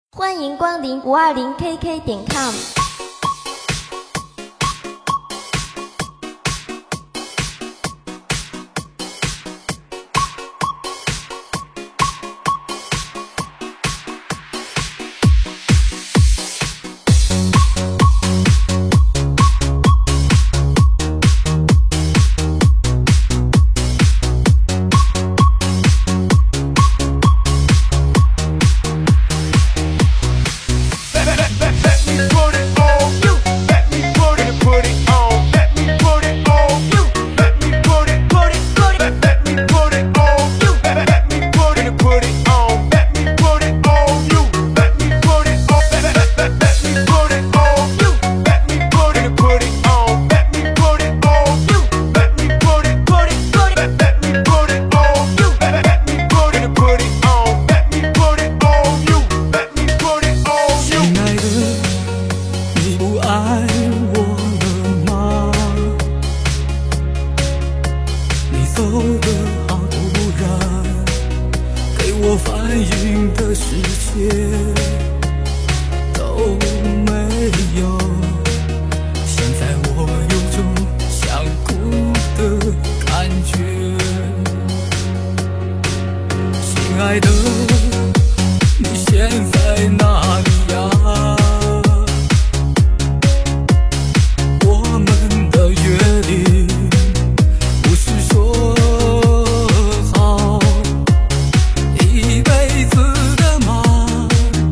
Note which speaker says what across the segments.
Speaker 1: 欢迎光临520KK.com。
Speaker 2: 走得好突然，给我反应的时间都没有。现在我有种想哭的感觉。亲爱的，你现在哪里呀？我们的约定不是说好一辈子的吗？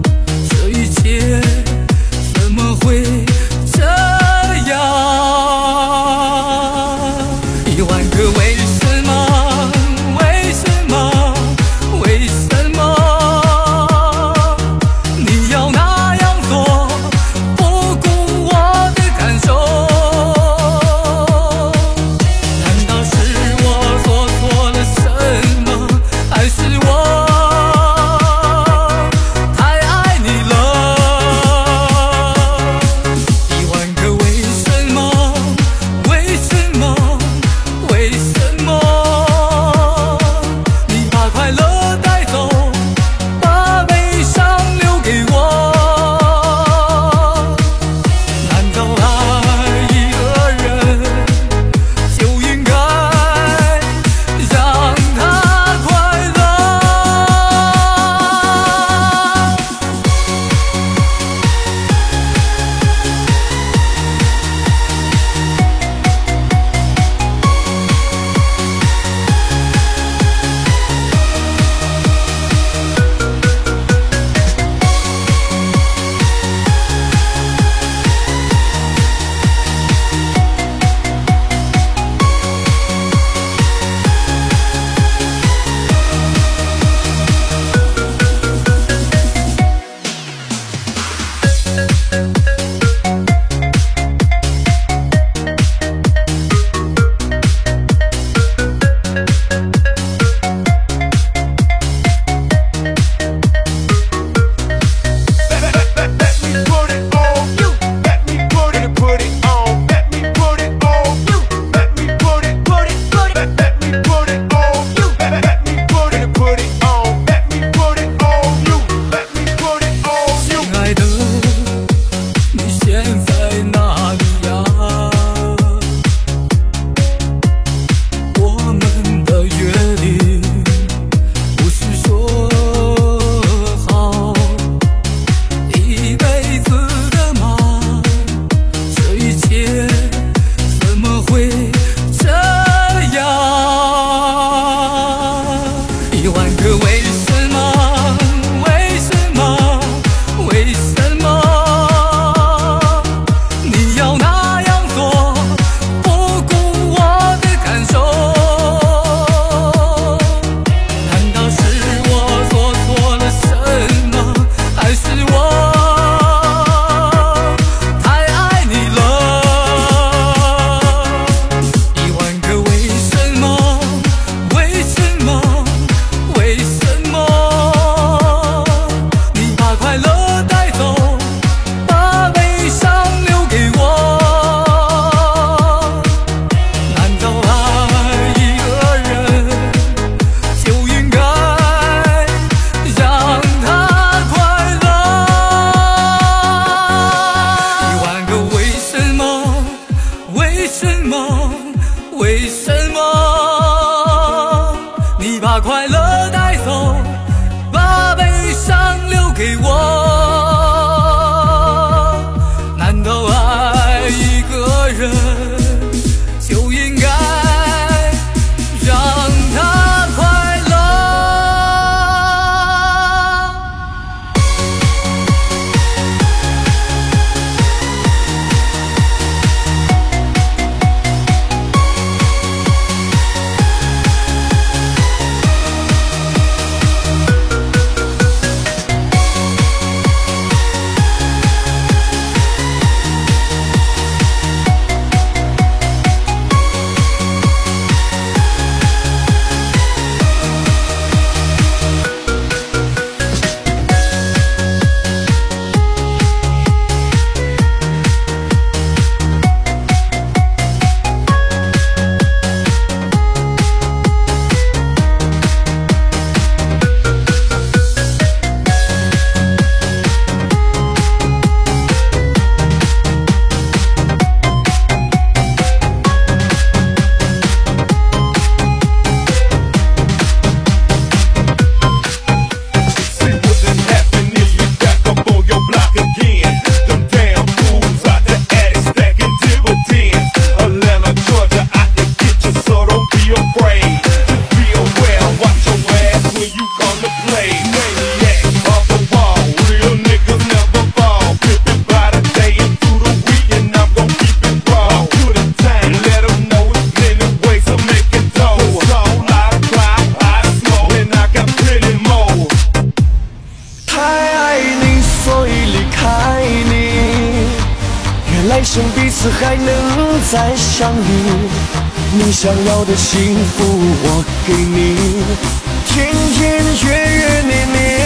Speaker 2: 生彼此还能再相遇。你想要的幸福我给你，天天月月年年，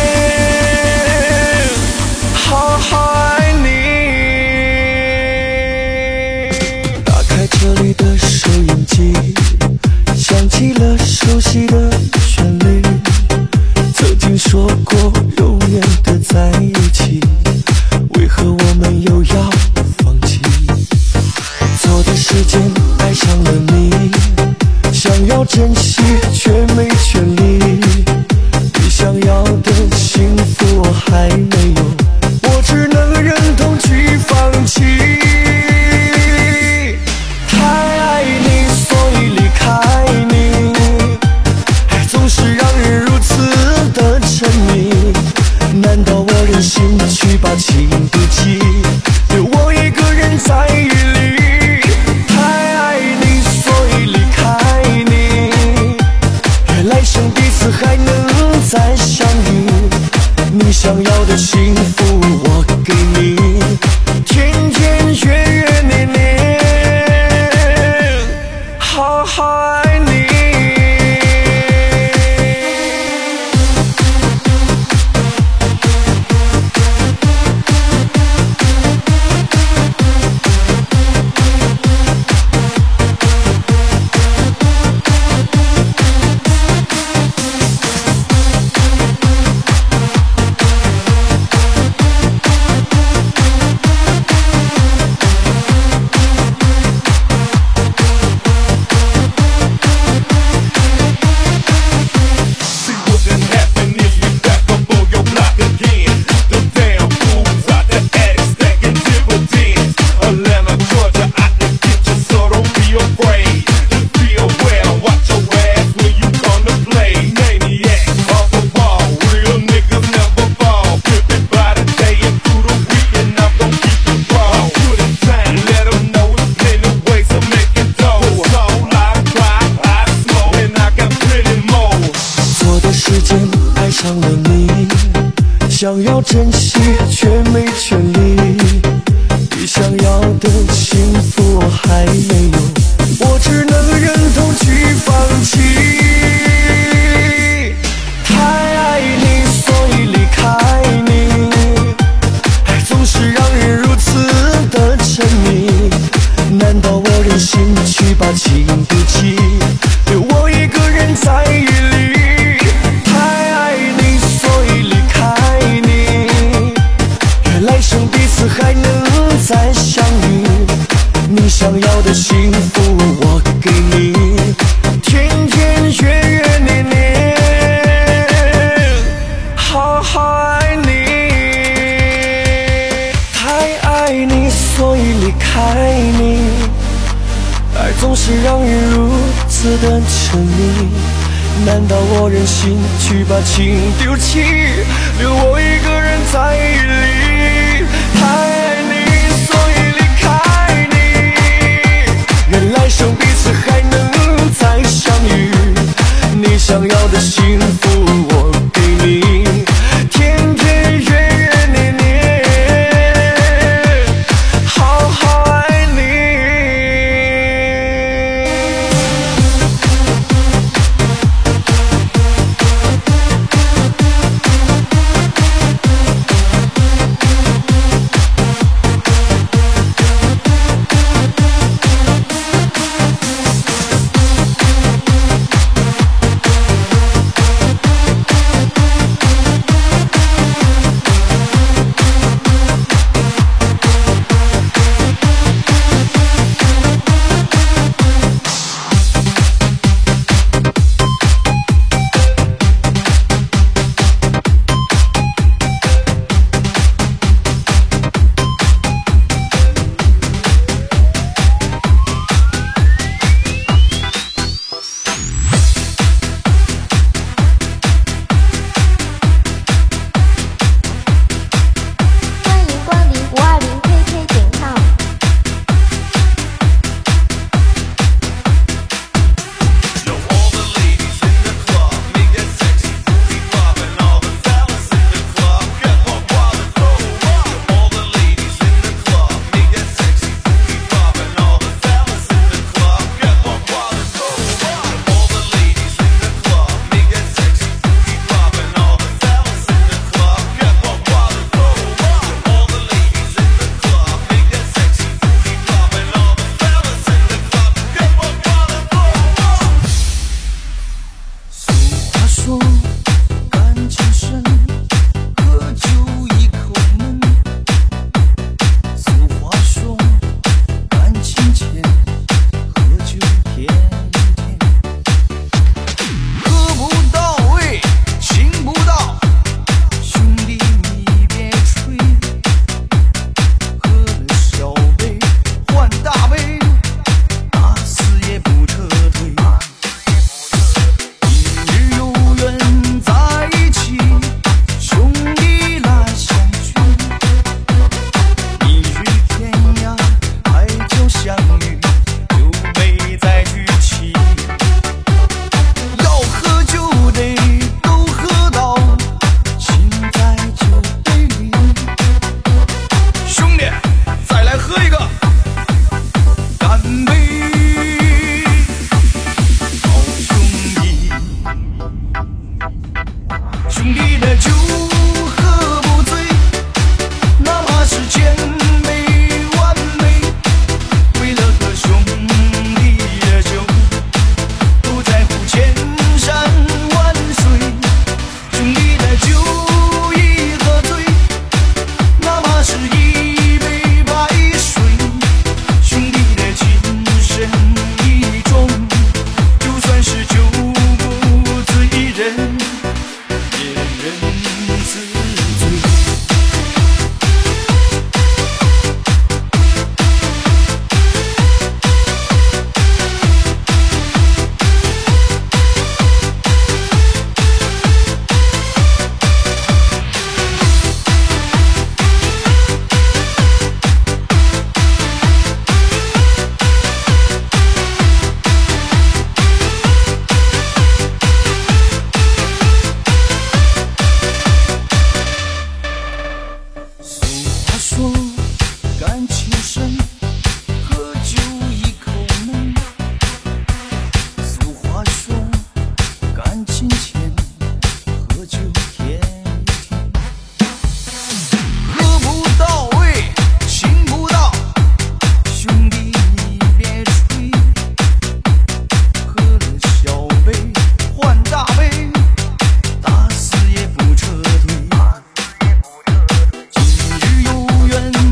Speaker 2: 好好爱你。打开这里的收音机，响起了熟悉的旋律。曾经说过永远的在一起，为何我们又要放弃？错的时间爱上了你，想要珍惜却没权利。你想要的幸福我还没有，我只能忍痛去放弃。太爱你所以离开你，爱总是让人如此的沉迷。难道我忍心去把情丢弃，留我一个人在雨里？太爱你所以离开你，愿来生彼此还能再相遇。你想要的幸福我给你，天天月月年年，好好爱你。想要珍惜却没权利，你想要的幸福我还没有，我只能忍痛去放弃。太爱你所以离开你，爱总是让人如此的沉迷。难道我忍心去把情丢弃，留我一个人在雨里？彼此还能再相遇，你想要的幸福我给你，天天月月年年，好好爱你。太爱你所以离开你，爱总是让人如此的沉迷。难道我忍心去把情丢弃，留我一个人在雨里？太爱你所以离开你，愿来生彼此还能再相遇。你想要的幸福我给你，天天月月年年，好好爱你。 口感情深，喝酒一口闷。俗话说感情浅，喝酒甜一甜。喝不到位，亲不到，兄弟你别吹。喝了小杯换大杯，打死也不撤退。今日有缘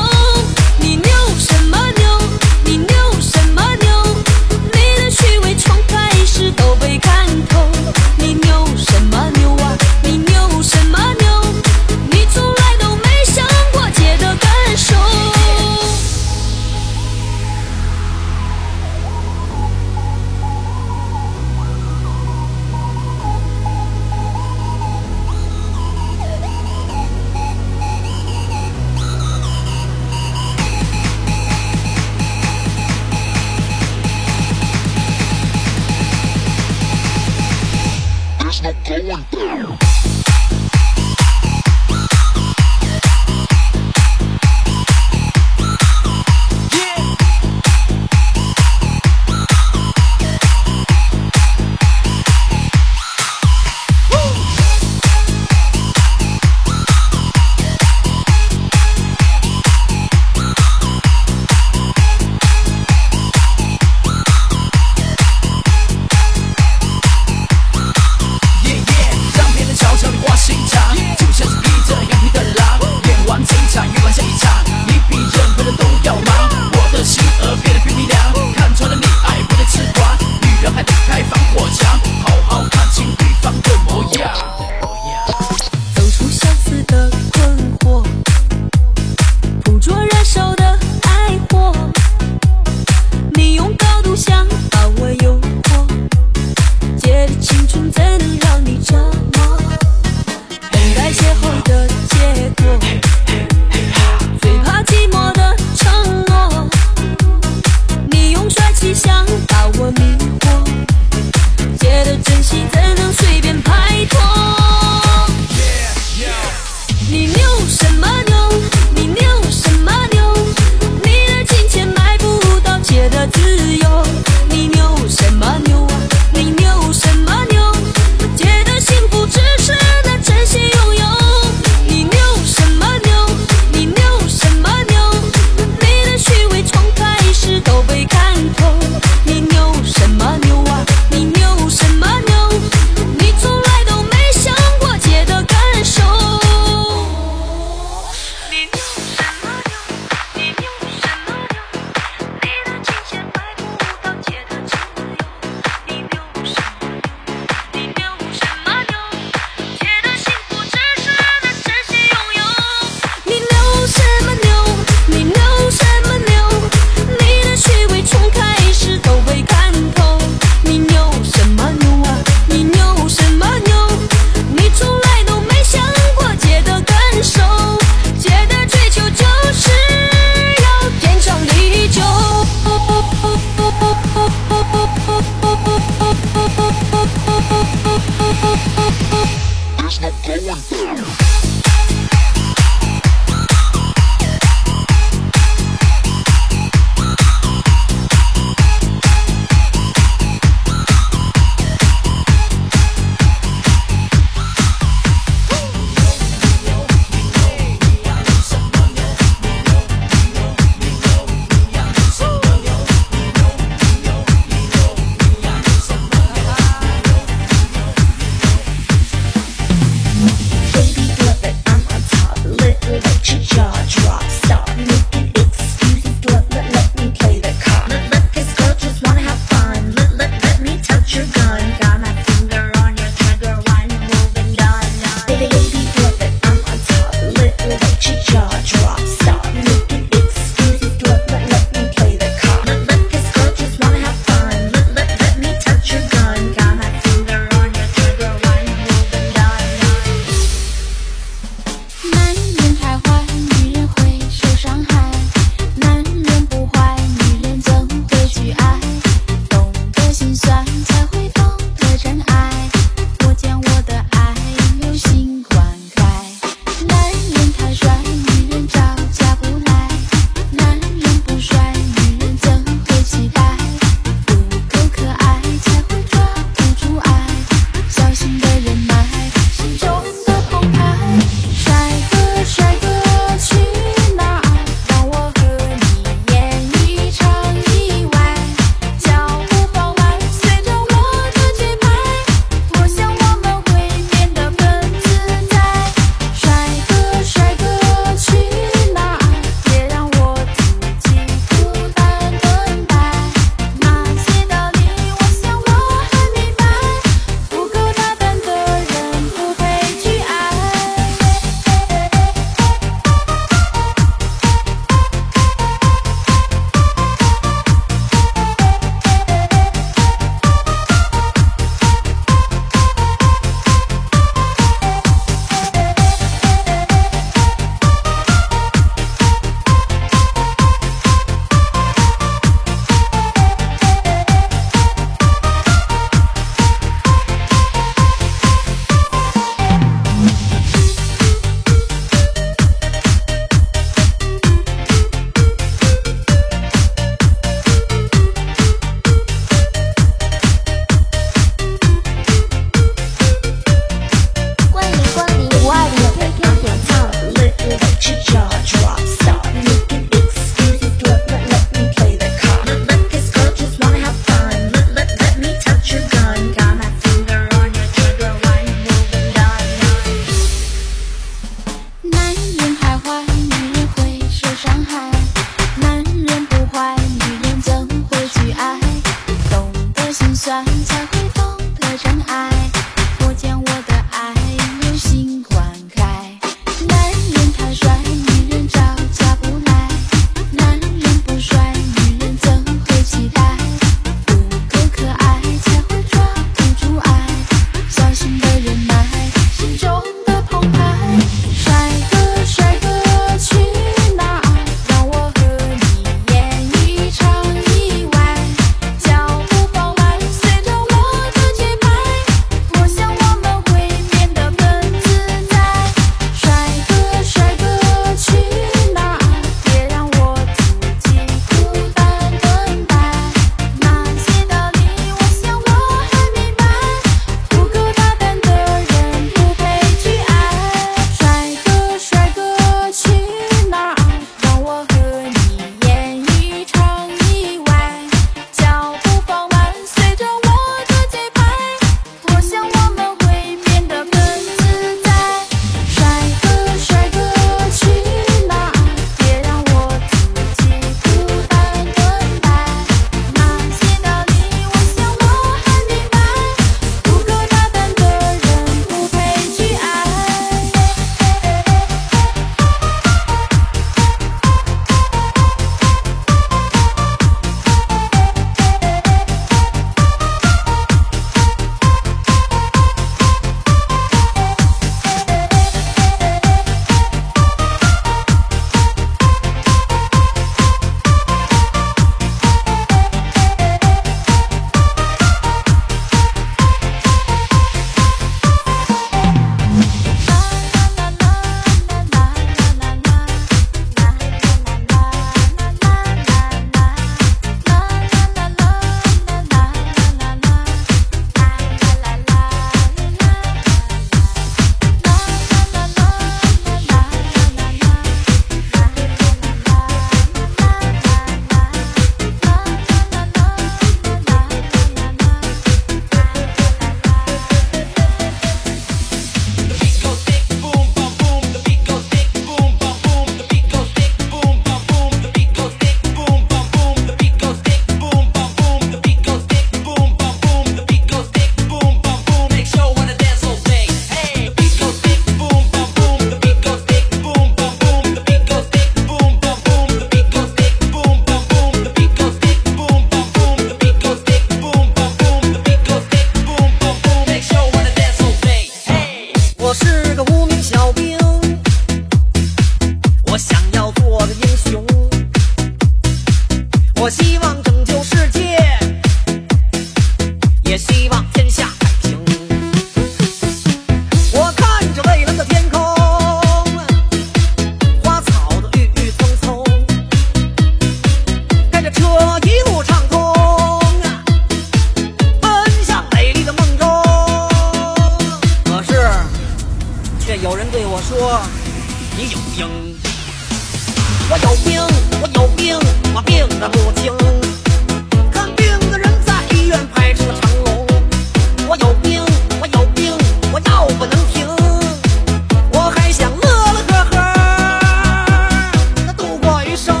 Speaker 3: 有人对我说你有病。我有病，我有病，我病得不轻。看病的人在医院排成了长龙。我有病，我有病，我药不能停。我还想乐乐呵呵地度过余生。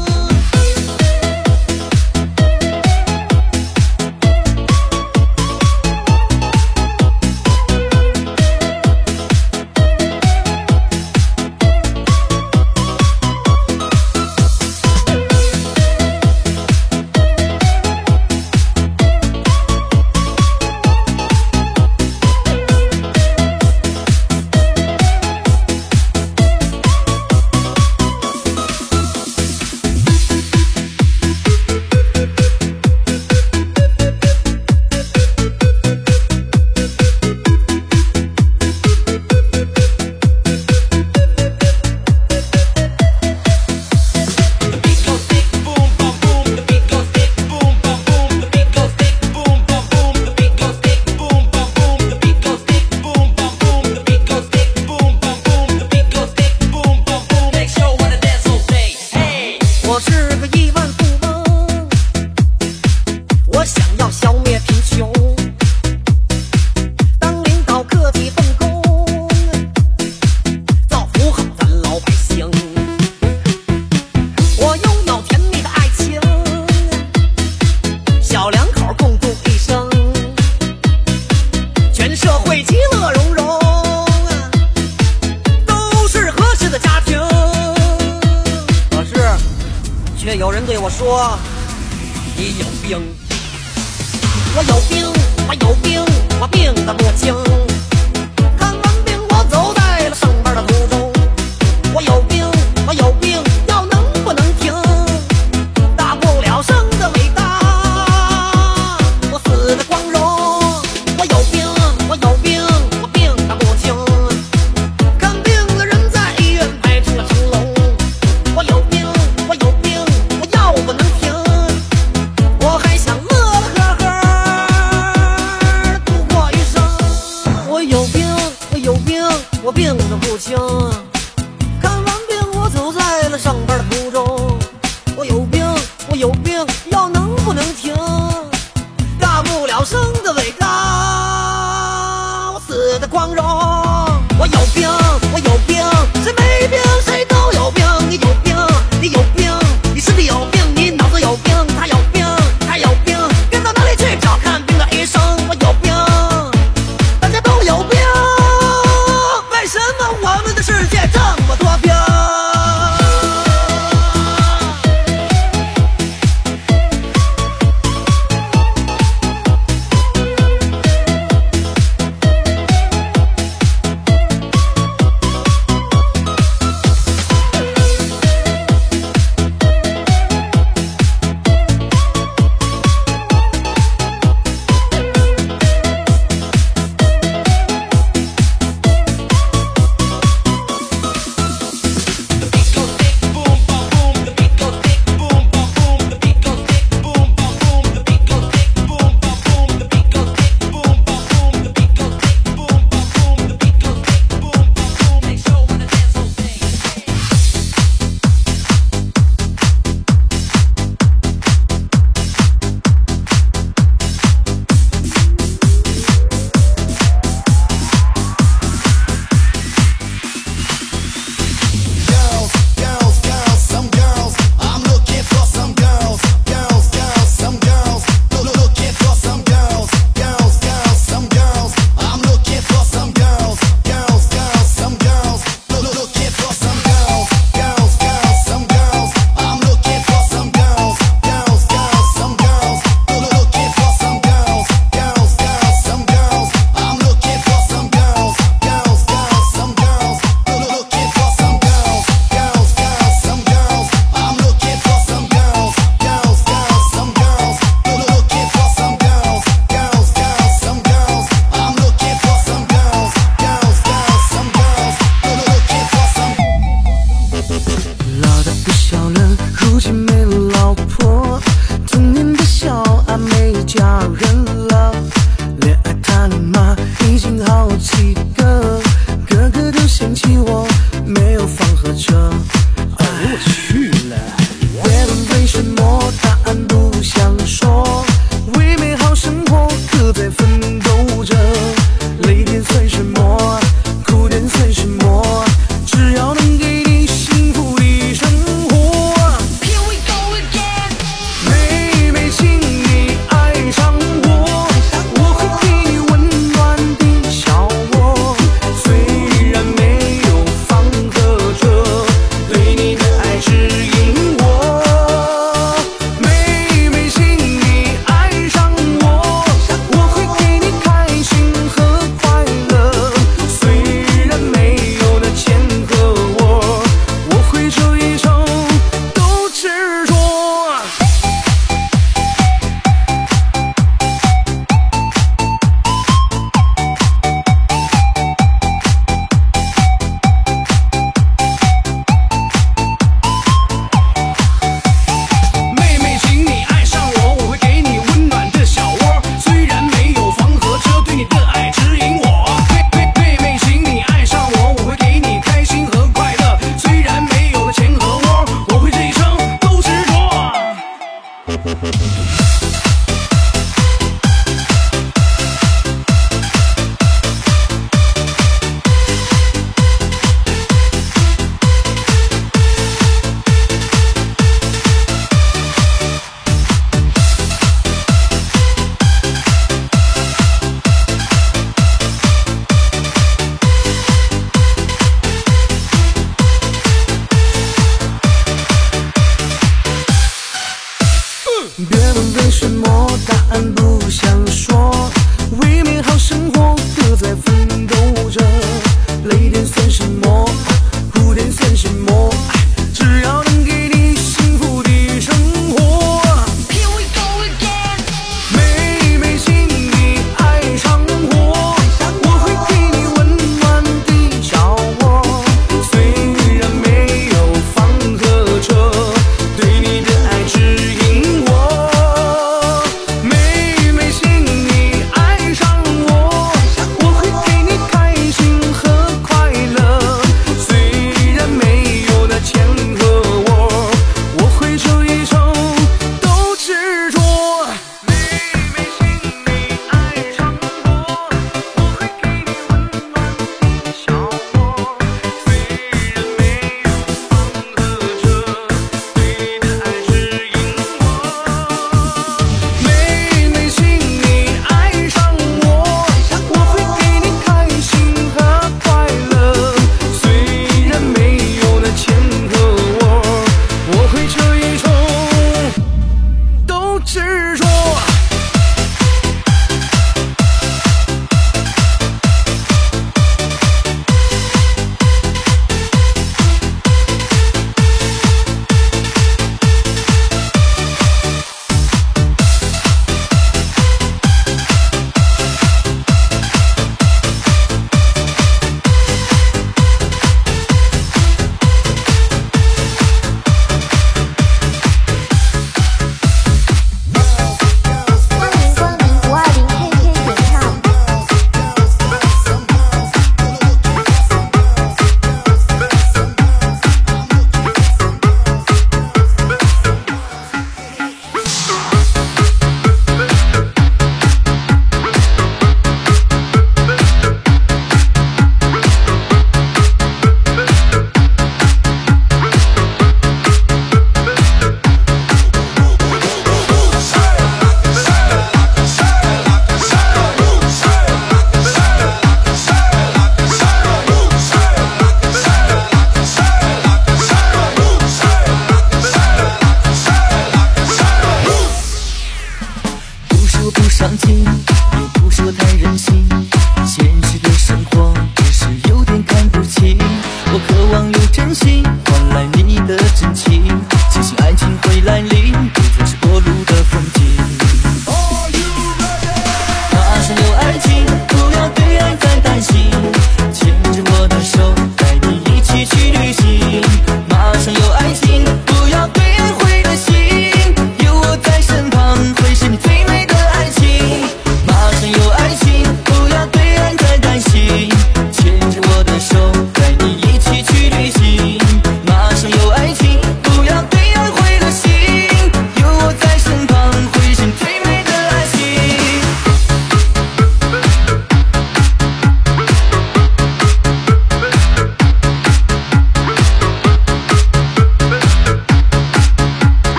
Speaker 3: 有人对我说你有病。我有病，我有病，我病得不轻。看完病我走在了上班的途中。我有病，我有病，药能不能停？大不了生的伟大，我死的光荣。我有病，我有病，我病得不轻。看病的人在医院排成了长龙。我有病，我有病，药不能停，我还想乐乐呵呵度过余生。我有病，我有病，我病得不轻。看完病我走在了上班的途中。我有病，我有病，药能不能停？大不了生的伟大，我死的光荣。我有病，我有病，谁没病谁都有病。你有病，你有病，你身体有病，你脑子有病，他有病，他有病，该到哪里去找看病的医生？我有病，大家都有病，为什么我们的世界这么多病？
Speaker 2: 恋爱谈恋爱已经好几个，个个都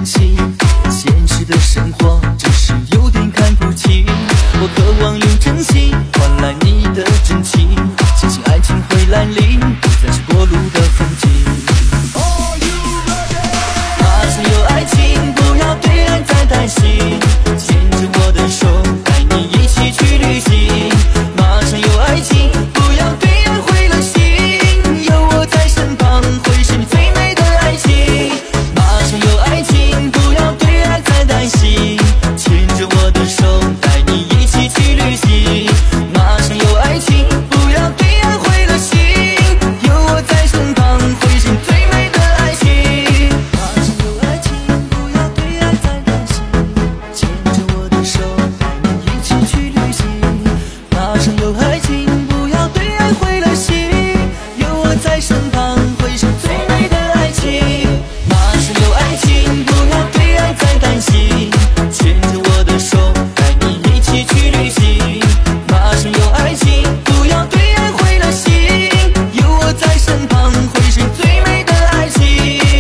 Speaker 2: 心，现实的生活只是有点看不清。我渴望用真心换来你的真情，相信爱情会来临，不再是过路的风景。马上有爱情，不要对爱再担心，牵着我的手，带你一起去旅行。马上有爱情，不要对爱灰了心，有我在身旁，会是你最美的爱情。马上有爱情，不要对爱再担心，牵着我的手，带你一起去旅行。马上有爱情，不要对爱灰了心，有我在身旁，会是你最美的爱情。马上有爱情，不要对爱再担心，牵着我的手，带你一起去旅行。马上有爱情，不要对爱灰了心，有我在身旁，会是最美的爱情。马上有爱情，不要对爱再担心，牵着我的手，带你一起去旅行。马上有爱情，不要对爱灰了心，有我在身旁，会是最美的爱情。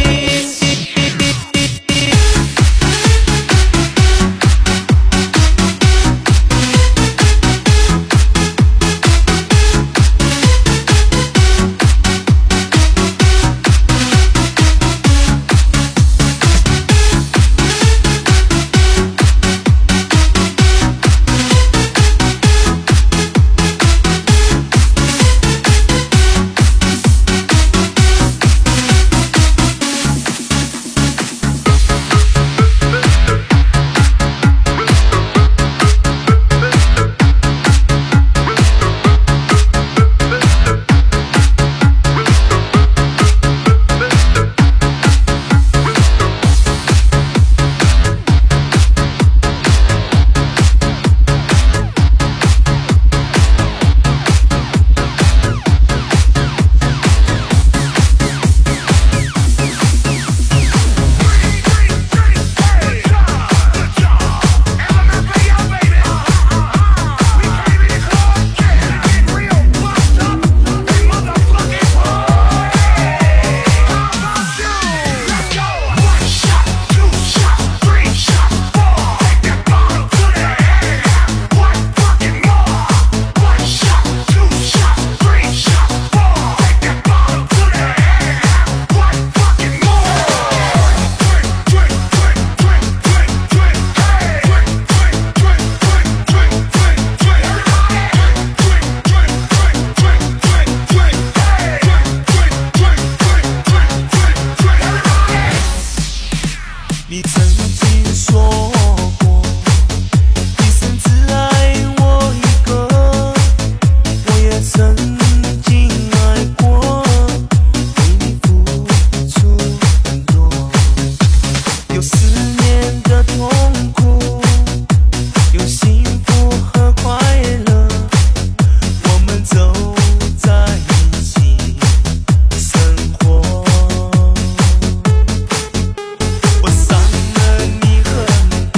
Speaker 2: 你曾经说过，一生只爱我一个，我也曾经爱过，为你付出很多，有思念的痛苦，有幸福和快乐，我们走在一起生活。我伤了你很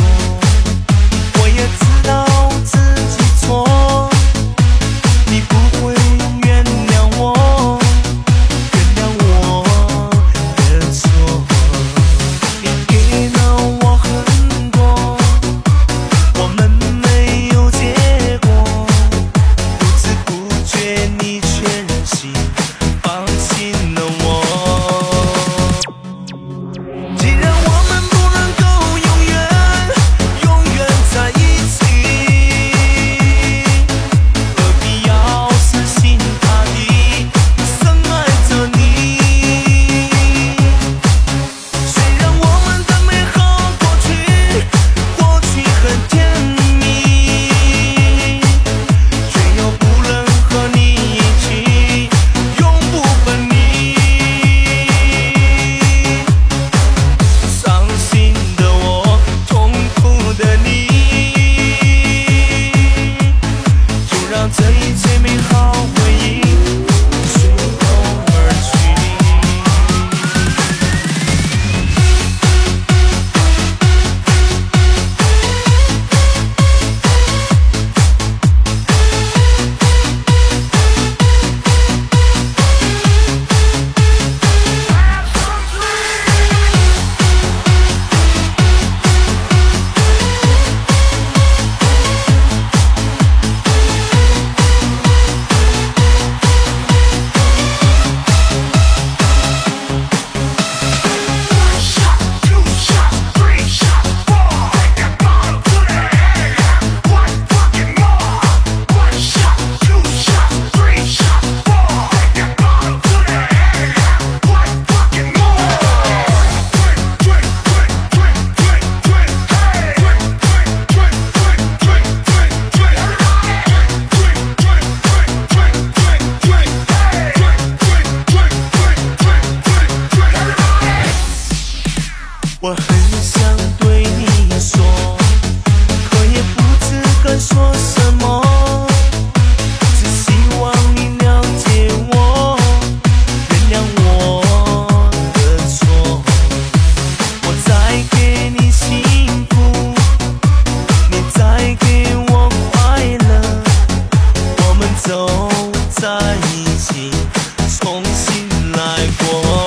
Speaker 4: 想对你说，可也不知该说什么，只希望你了解我，原谅我的错。我在给你幸福，你在给我快乐，我们走在一起，重新来过。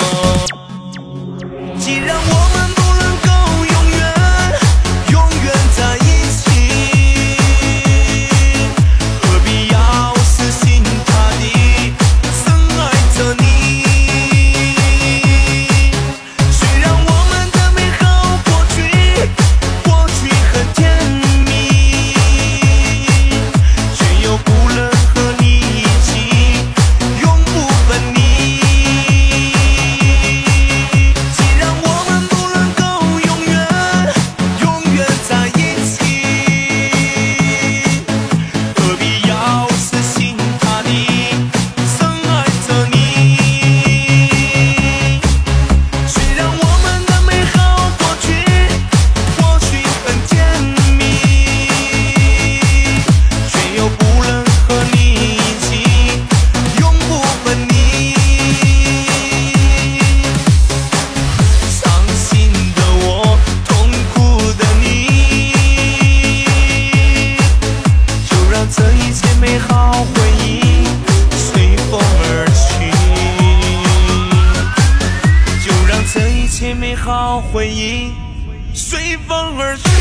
Speaker 4: 既然我们不能够永远在一起，何必要死心塌地深爱着你？虽然我们的美好过去很甜蜜，却又不能和你一起永不分离。既然我们不能够永远在一起，何必要死心塌地深爱着你？虽然我们的美好过去很甜蜜，却又不能和你一起永不分离。伤心的我，痛苦的你，就让这一切美好回忆随风而去，就让这一切美好回忆随风而去。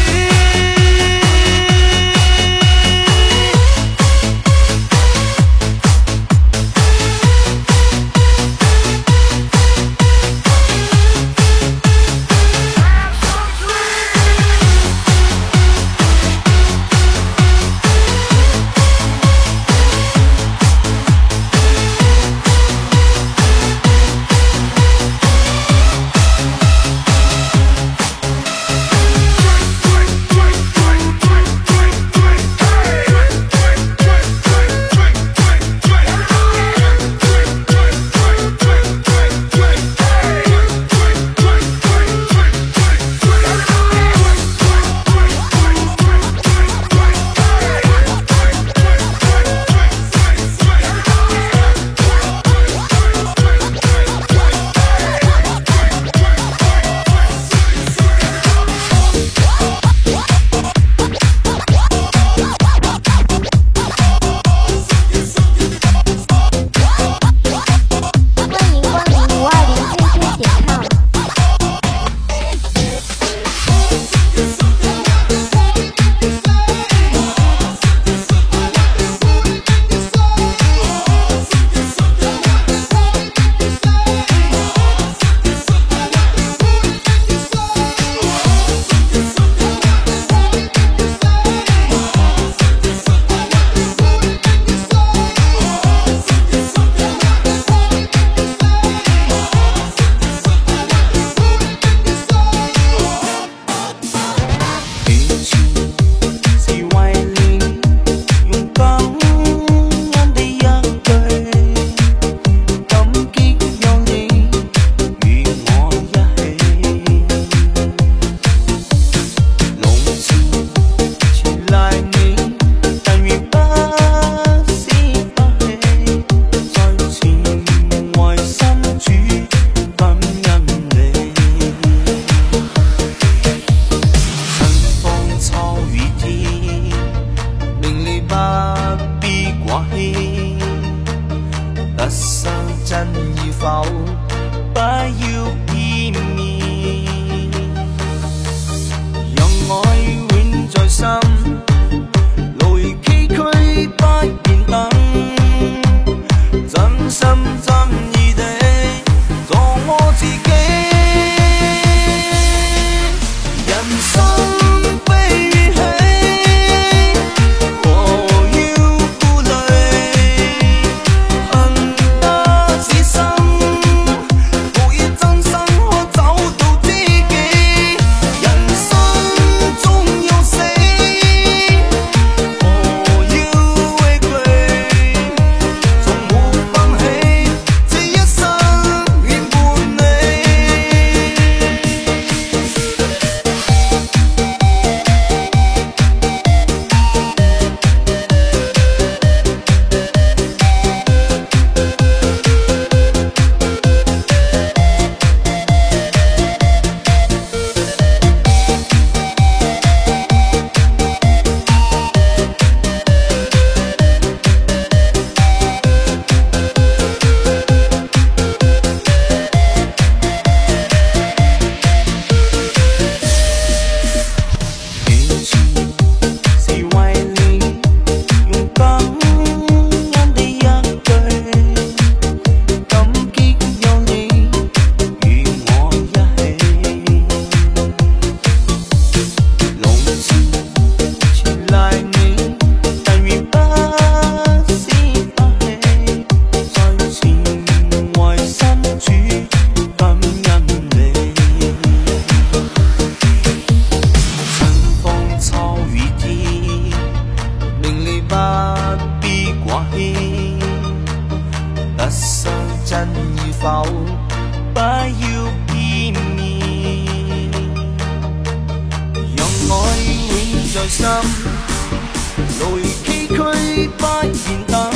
Speaker 4: 內心，路如崎嶇不言等，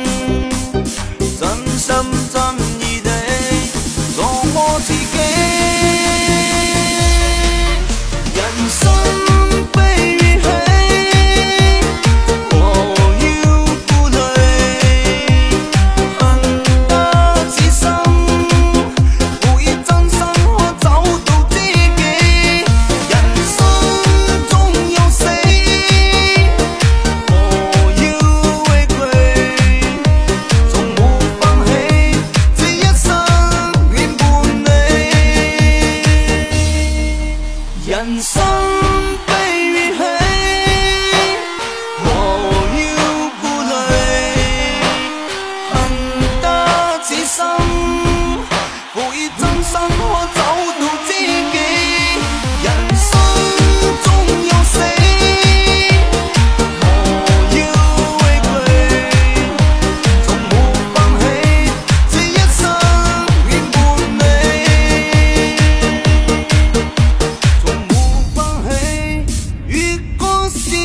Speaker 4: 真心真意地做我自己。人生悲與喜，我要顧慮，恨得此生，無意真心可找到知己。人生總有死，我要畏懼，從沒放棄，這一生願伴你。人生悲與喜，我要顧慮，恨得此生，無意真心可找到知己。人生總有死，我要畏懼，從沒放棄，這一生願伴你。從沒放棄，越過是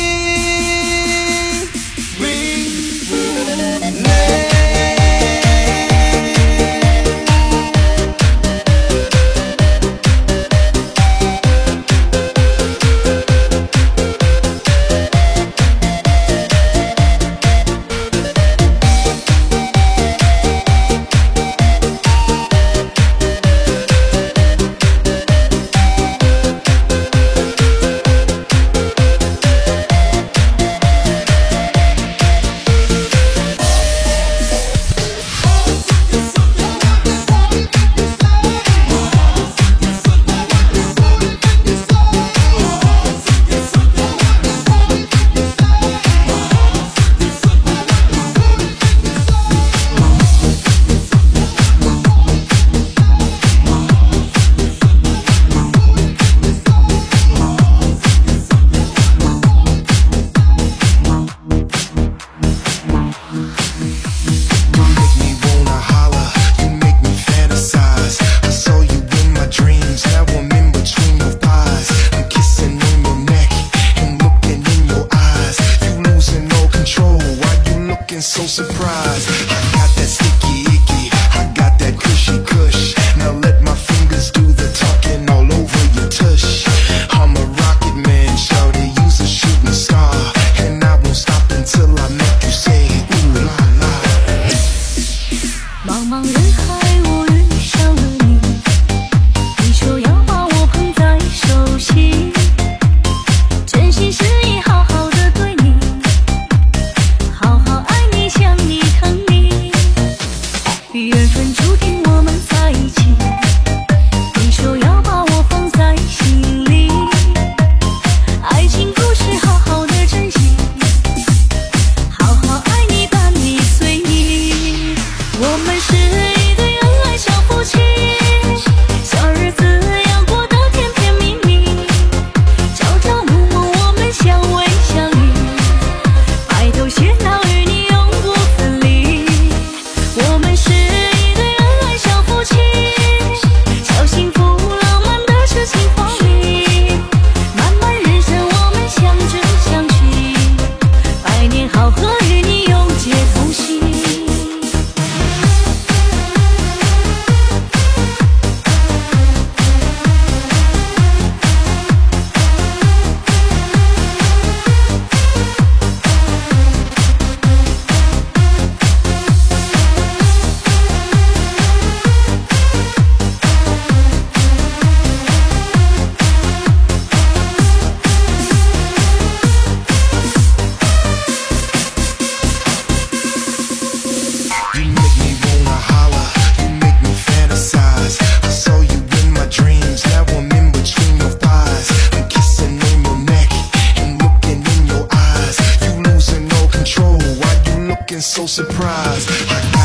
Speaker 4: 永伴你。So surprised, I got that sticky icky, I got that cushy cush. Now let my fingers do the talking all over your tush. I'm a rocket man, shawty, you's a shooting star, and I won't stop until I make you say ooh la la.
Speaker 5: 茫茫人海，我遇上了你，你说要把我捧在手心，真心实意好好的对你，好好爱你，想你疼你，缘分注定我们在一起。你说要把我放在心里，爱情故事好好的珍惜，好好爱你，伴你随你。我们是一对恩爱小夫妻，小日子要过得甜甜蜜蜜，朝朝暮暮我们相偎相依，白头偕老与你永不分离。我们是一对恩爱小夫妻，小幸福浪漫的痴情画面，漫漫人生我们相知相惜，百年好合与你永结同心。
Speaker 2: You make me wanna holler, you make me fantasize. I saw you in my dreams, now I'm in between your thighs. I'm kissing on your neck and looking in your eyes. You losing all control, why you looking so surprised? I